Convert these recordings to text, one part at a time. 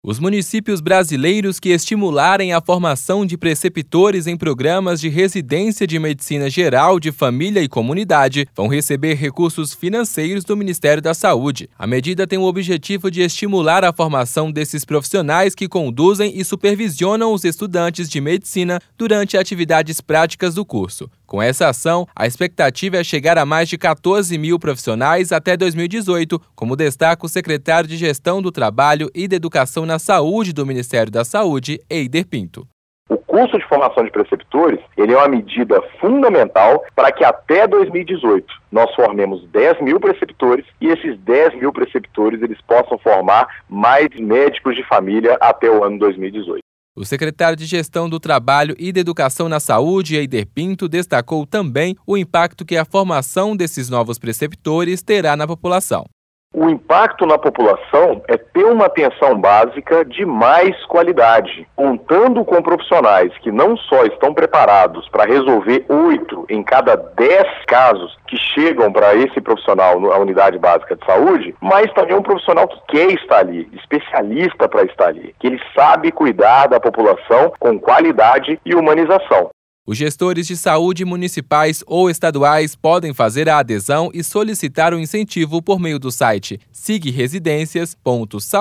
Os municípios brasileiros que estimularem a formação de preceptores em programas de residência de medicina geral de família e comunidade vão receber recursos financeiros do Ministério da Saúde. A medida tem o objetivo de estimular a formação desses profissionais que conduzem e supervisionam os estudantes de medicina durante atividades práticas do curso. Com essa ação, a expectativa é chegar a mais de 14 mil profissionais até 2018, como destaca o secretário de Gestão do Trabalho e da Educação na Saúde do Ministério da Saúde, Eider Pinto. O curso de formação de preceptores, ele é uma medida fundamental para que até 2018 nós formemos 10 mil preceptores e esses 10 mil preceptores eles possam formar mais médicos de família até o ano 2018. O secretário de Gestão do Trabalho e da Educação na Saúde, Eider Pinto, destacou também o impacto que a formação desses novos preceptores terá na população. O impacto na população é ter uma atenção básica de mais qualidade, contando com profissionais que não só estão preparados para resolver 8 em cada 10 casos que chegam para esse profissional na unidade básica de saúde, mas também um profissional que quer estar ali, especialista para estar ali, que ele sabe cuidar da população com qualidade e humanização. Os gestores de saúde municipais ou estaduais podem fazer a adesão e solicitar o incentivo por meio do site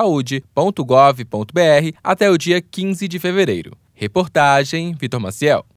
sigresidencias.saude.gov.br até o dia 15 de fevereiro. Reportagem Vitor Maciel.